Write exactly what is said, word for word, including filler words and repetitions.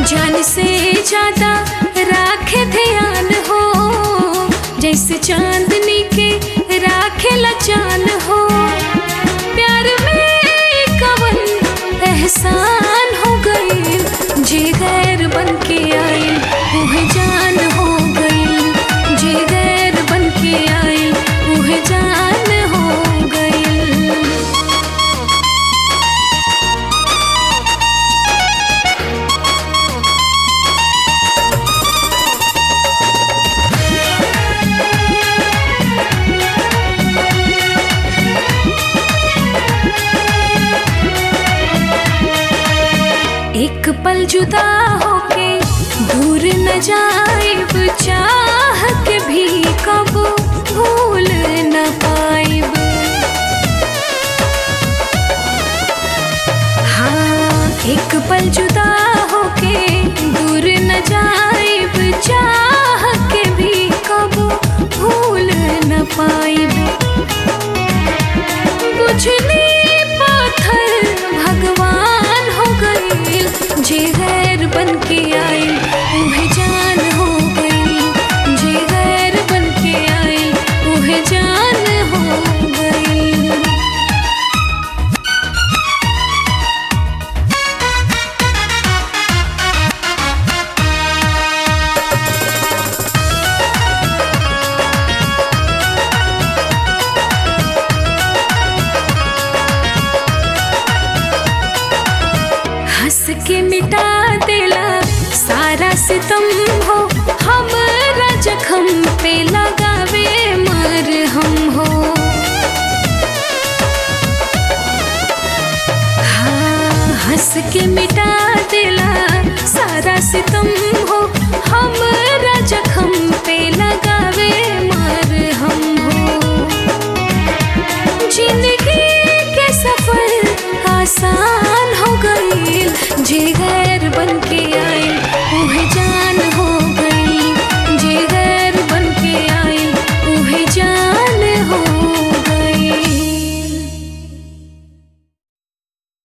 जान से ज्यादा राखे ध्यान हो, जैसे चांदनी के राखेला चान हो। प्यार में कवन एहसान हो गई, जे गैर बन के आई उहे जान हो गई, जे गैर बन के आई उहे जान हो गई। एक पल जुदा होके दूर न जाइब, चाह के भी कब भूल न पाइब। हाँ, एक पल जुदा होके दूर न जाइब, चाह के भी कब भूल न पाइब। बुझनी पाथर भगवान हो गई, जे गैर बन के आई उहे जान हो गई, जे गैर बन के आई उहे जान हो गई। हंस के मिटा देला सारा सितम हो, हमरा जख्म